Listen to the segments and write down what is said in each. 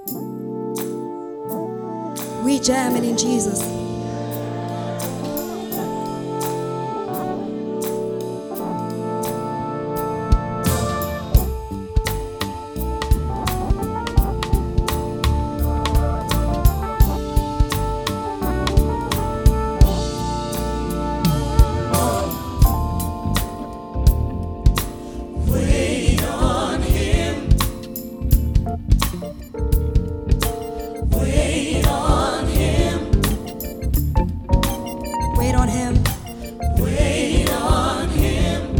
We jamming in Jesus. Wait on him. Wait on him.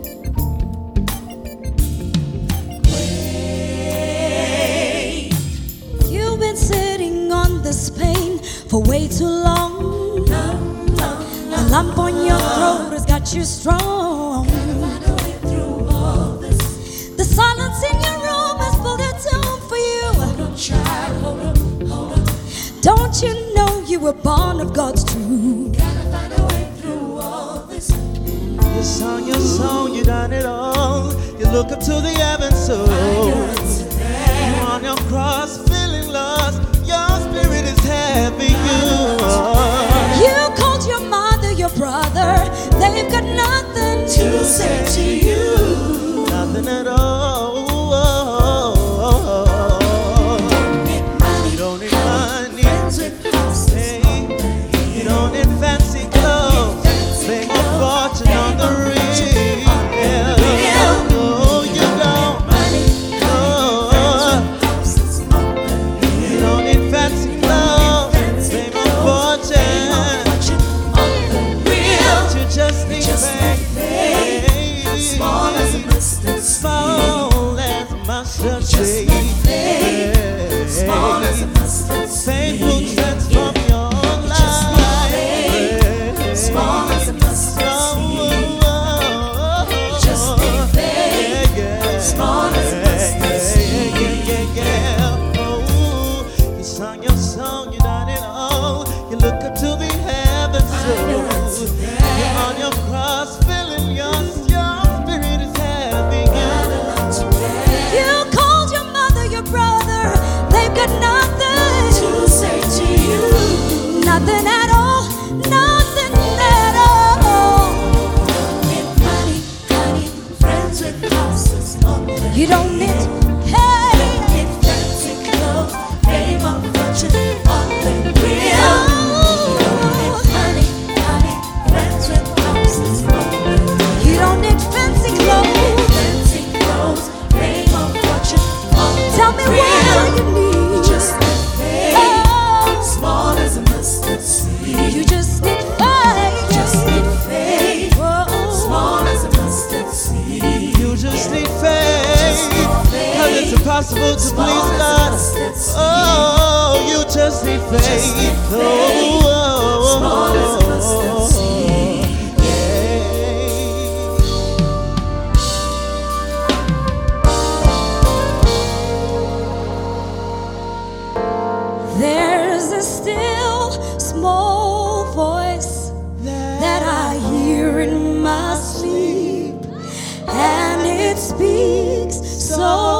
Wait. You've been sitting on this pain for way too long. The lump on your throat has got you strong. The silence in your room has pulled it down for you. Don't you know you were born of God's truth? You sung your song, you done it all. You look up to the heavens, so you're on your cross, feeling lost. Your spirit is heavy. You called your mother, your brother. They've got nothing To say to you, nothing at all. You don't need money, hey. You don't need fancy clothes, make a fortune on the real. No, you don't. No. You don't need fancy clothes, make a fortune. You just need faith. Small as a mustard seed. Small as a mustard seed. Small as a mustard seed. Faith will transform your life. Small as a mustard seed. Just need faith. Small as a mustard seed. You sung your song, you done it all. You look up to the heavens, you're on your cross, feeling your spirit is heavy. You called your mother, your brother. They've got nothing To say to you, nothing at all, nothing at all. get money, friends with houses on the You don't need, hey, get fancy clothes, fame or fortune on the real. Money, friends with houses on the you don't need fancy clothes. fancy clothes, fame or fortune on the Tell me what you need. Just need faith. Oh, Small as a mustard seed. you just need faith. Just need faith. Whoa. Small as a mustard seed. You just need faith, cause it's impossible to please God. Oh, you just need faith. Small as a mustard seed. There's a still small voice that I hear in my sleep, and it speaks so